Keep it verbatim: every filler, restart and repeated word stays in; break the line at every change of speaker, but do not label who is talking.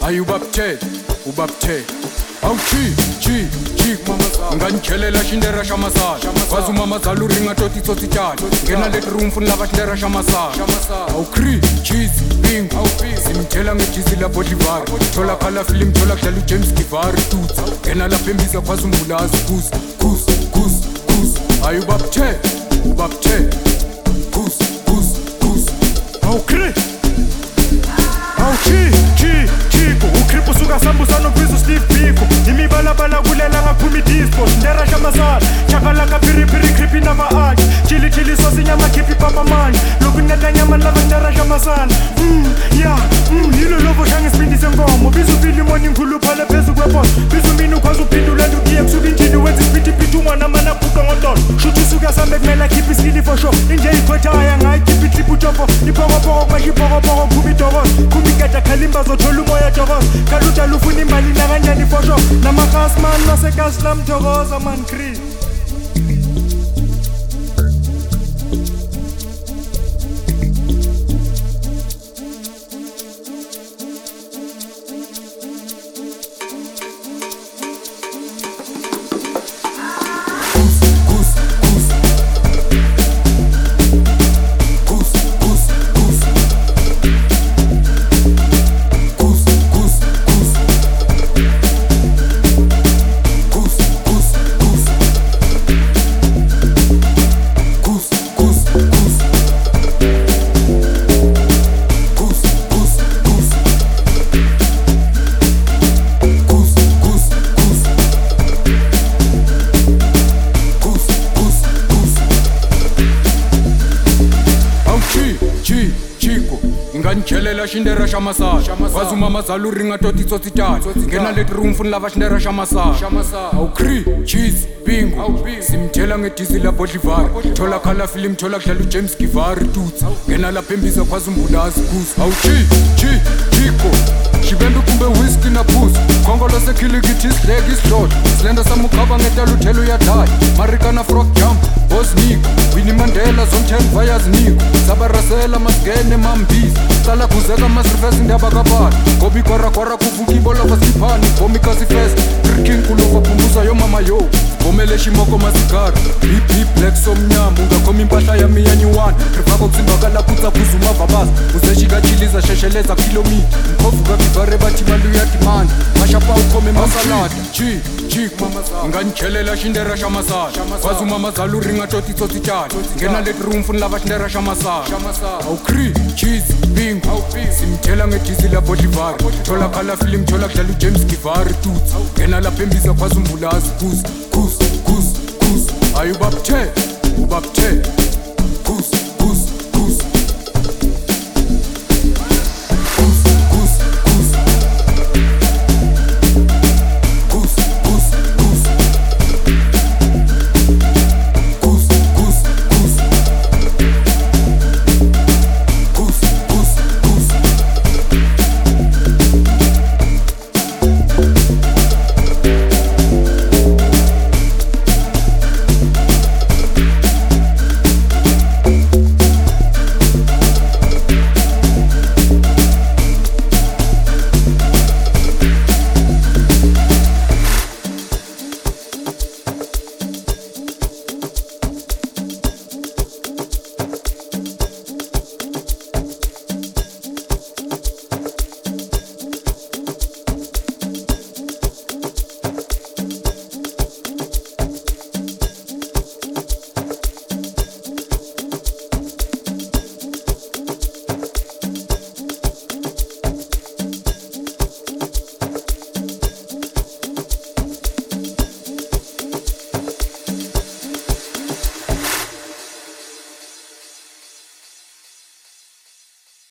ayubapte ubapte awuchi chi chi nganchelela shindera shamasala kwazi umama zala uringa toti tsotsi tjala ngena le room funa lava shindera shamasala awukri cheese bing simthela ngejizi la bodivar thola khala film thola kudlala uJames Givar tutsa ngena lapha embiza kwazi umbulazi kus kus kus kus ayubapte ubapte kus kus kus awukri awuchi chi chiko ukripo suka sambusano kwizo Steve Biko imibalabala kulela ngaphumi dispo ndera shamasala chakala ka piri piri creepy na maaki chili chili sosi nyama khipi papa manje lokuneta nyama lava ndera shamasala mm yeah mm hilo lobo shange spindise ngomo bizu fili morning khulu phala phezu kwepos bizu mina ukwazi upindula ndukiye kusuka injini wenza isipiti piti umwana mana phuka ngotolo shuthi suka sambe kumela khipi skili for sure inje ikhotaya ngayi khipi clip utopo ipokopoko kwashipokopoko khumi dokozo khumi keta khalimba zothola umoya dokozo kaluta lufuna imali nakanjani for sure namakhasman nasekaslam thokoza man Chris nganchelela shindera shamasala kwazi umama zala uringa toti tsotsi tjala ngena le room funa lava shindera shamasala awukri cheese bingo simthela ngedizi la bodivar thola khala film thola kudlala uJames Givar tutsa ngena lapha embiza kwazi umbulazi kus awuchi chi chiko shibembe kumbe whisky na booze khongolo sekhilikiti leg islot slender samukhaba ngetala uthelo uyadaya marikana frog jump boss Nico Winnie Mandela zomten fires Nico sabarasela masgene mambisi sala kuzeka masrifesi ndaba kabala gobi kwara kwara kuvuka ibola basiphani komikazi fest drinking kulova phumbuza yo mama yo bomele shimoko masigara hip hip black somnyama ungakhoma impahla yami yanyiwana rivako kusimbakala kutsa kuzuma vabaza uzeshika chiliza shesheleza kilomita mkhovu kabivare bathi mali uyadimanda mashapa ukhome masalada chi chi nganchelela shindera shamasala kwazi umama zala uringa toti tsotsi tjala ngena le room funa lava shindera shamasala awukri cheese bingo simthela ngedizi la bodivar thola khala film thola kudlala uJames Givar tutsa ngena lapha embiza kwazi umbulazi kus kus kus kus ayubapte ubapte kus